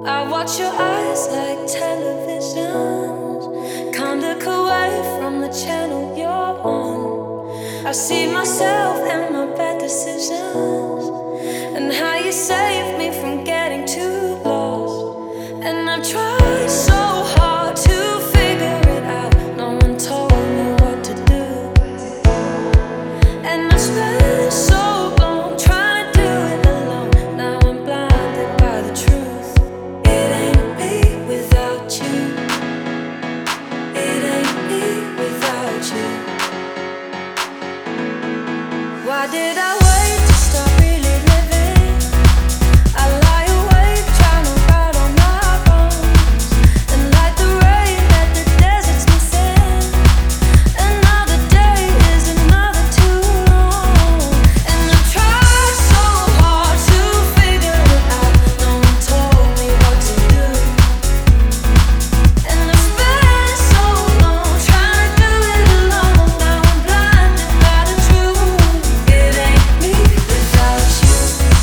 I watch your eyes like televisions. Can't look away from the channel you're on. I see myself and my bad decisions, and how you saved me from getting too lost. And I tried so hard to figure it out. No one told me what to do, and I spent so long trying to do it alone. Now I'm blinded by the truth. It ain't me without you. It ain't me without you. Why did I wait to start really living? I lie awake trying to write on my bones, and like the rain that the desert's missing. Another day is another too long, and I tried so hard to figure it out. No one told me what to do, and I spent so long trying to do it alone. Now I'm blinded by the truth. It ain't me without you.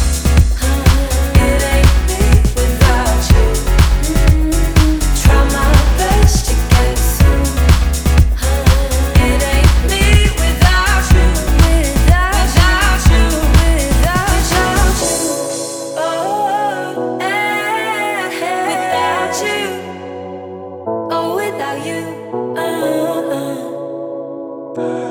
It ain't me without you. Try my best to get through. It ain't me without you. Without you. Without you. Oh, without you. Oh, without you.